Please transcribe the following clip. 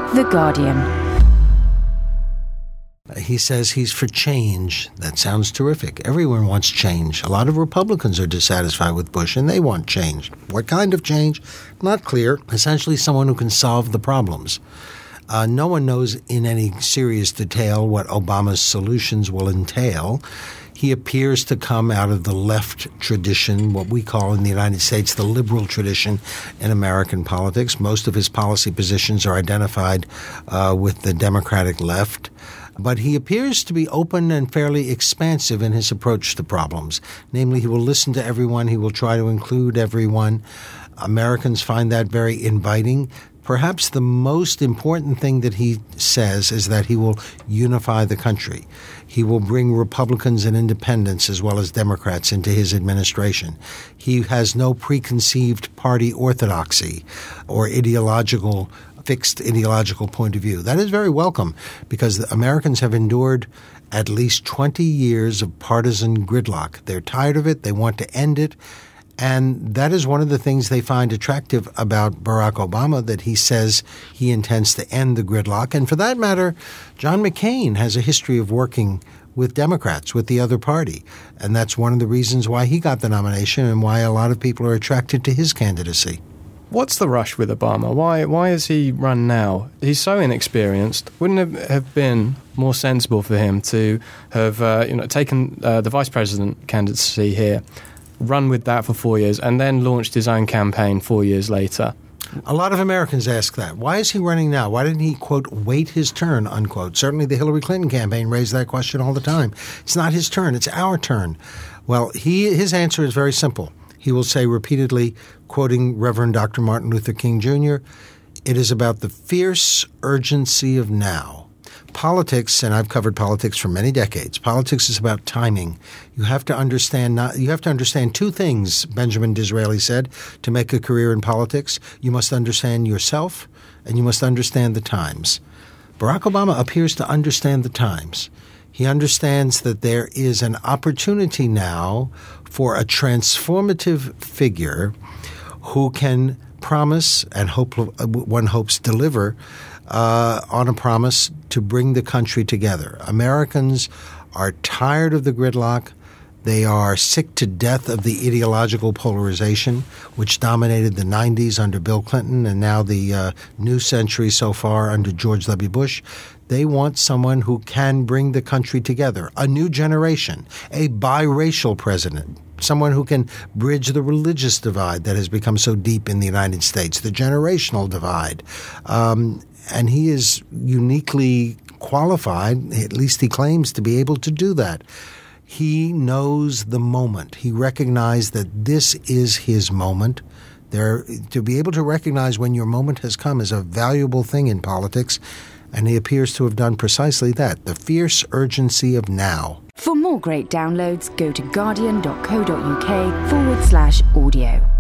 The Guardian. He says he's for change. That sounds terrific. Everyone wants change. A lot of Republicans are dissatisfied with Bush, and they want change. What kind of change? Not clear. Essentially, someone who can solve the problems. No one knows in any serious detail what Obama's solutions will entail. He appears to come out of the left tradition, what we call in the United States the liberal tradition in American politics. Most of his policy positions are identified with the Democratic left. But he appears to be open and fairly expansive in his approach to problems. Namely, he will listen to everyone. He will try to include everyone. Americans find that very inviting. Perhaps the most important thing that he says is that he will unify the country. He will bring Republicans and independents as well as Democrats into his administration. He has no preconceived party orthodoxy or fixed ideological point of view. That is very welcome because the Americans have endured at least 20 years of partisan gridlock. They're tired of it. They want to end it. And that is one of the things they find attractive about Barack Obama, that he says he intends to end the gridlock. And for that matter, John McCain has a history of working with Democrats, with the other party. And that's one of the reasons why he got the nomination and why a lot of people are attracted to his candidacy. What's the rush with Obama? Why has he run now? He's so inexperienced. Wouldn't it have been more sensible for him to have taken the vice president candidacy here, run with that for 4 years, and then launched his own campaign 4 years later? A lot of Americans ask that. Why is he running now? Why didn't he, quote, wait his turn, unquote? Certainly the Hillary Clinton campaign raised that question all the time. It's not his turn. It's our turn. Well, his answer is very simple. He will say repeatedly, quoting Reverend Dr. Martin Luther King Jr., it is about the fierce urgency of now. Politics, and I've covered politics for many decades, politics is about timing. You have to understand two things, Benjamin Disraeli said, to make a career in politics. You must understand yourself, and you must understand the times. Barack Obama appears to understand the times. He understands that there is an opportunity now for a transformative figure who can promise and one hopes deliver on a promise to bring the country together. Americans are tired of the gridlock. They are sick to death of the ideological polarization, which dominated the 90s under Bill Clinton and now the new century so far under George W. Bush. They want someone who can bring the country together, a new generation, a biracial president, someone who can bridge the religious divide that has become so deep in the United States, the generational divide. And he is uniquely qualified, at least he claims to be able to do that. He knows the moment. He recognized that this is his moment. To be able to recognize when your moment has come is a valuable thing in politics, and he appears to have done precisely that, the fierce urgency of now. For more great downloads, go to guardian.co.uk/audio.